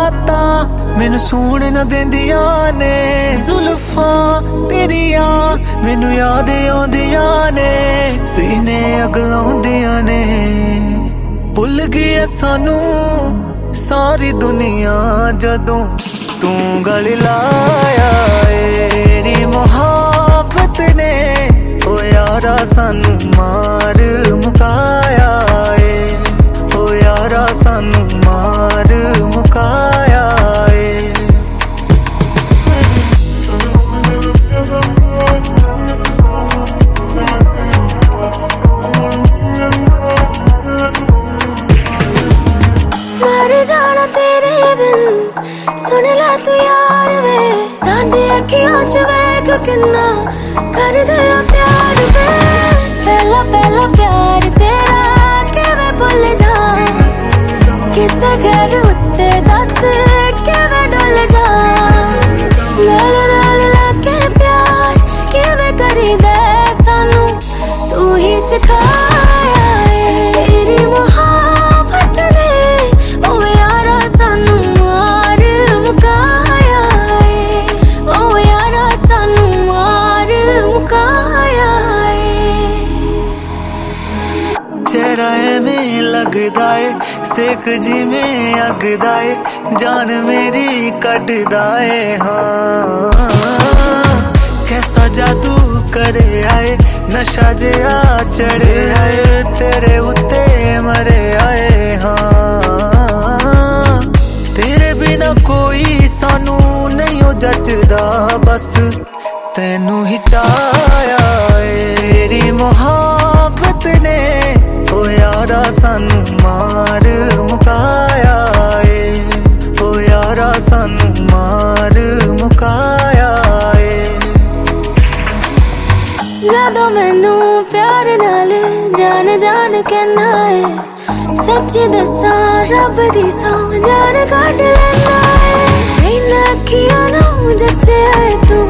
बातां मैनू सूण न देंदियां ने, जुल्फां तेरियां मैनू याद आउंदियां ने, सीने अगलाउंदियां ने। भुल गई है सानू सारी दुनिया जदों तू गल लाया तेरी मोहब्बत ने ओ यारा सानू मार मुकाया ए, ओ यारा सानू मार मुकाया ए। मर जाना तेरे बिन सुन ला तू यार वे, साडे अखियां च वेख किन्ना कर दिया प्यार वे। पहला पहला प्यार तेरा किवें भुल जा, किसे गैर उत्ते दस किवें डुल जा। नाल नाल लाके प्यार किवें करीदा सानू तू ही सिखाया है। तेरी मोहब्बत ने ओ यारा सानू मार मुकाया है, ओ यारा सानू मार मुकाया है। चेहरा में लगदा है सेक जी में अगदा है, जान मेरी कटदा है हाँ। कैसा जादू करे आए नशा जिहा चढ़े आए, तेरे उत्ते मरे आए हाँ। तेरे बिना कोई सानू नहीं हो जचदा, बस तेनू ही चाया तेरी मोहब्बत ने ओ यारा सानू मार मुकाया ए, ओ यारा सानू मार मुकाया ए। जदों मैनू प्यार नाल जान जान कहना है, सच्ची दसा रब दी सौ जान कट लेना है। इन अखियां नू जच्चे है तू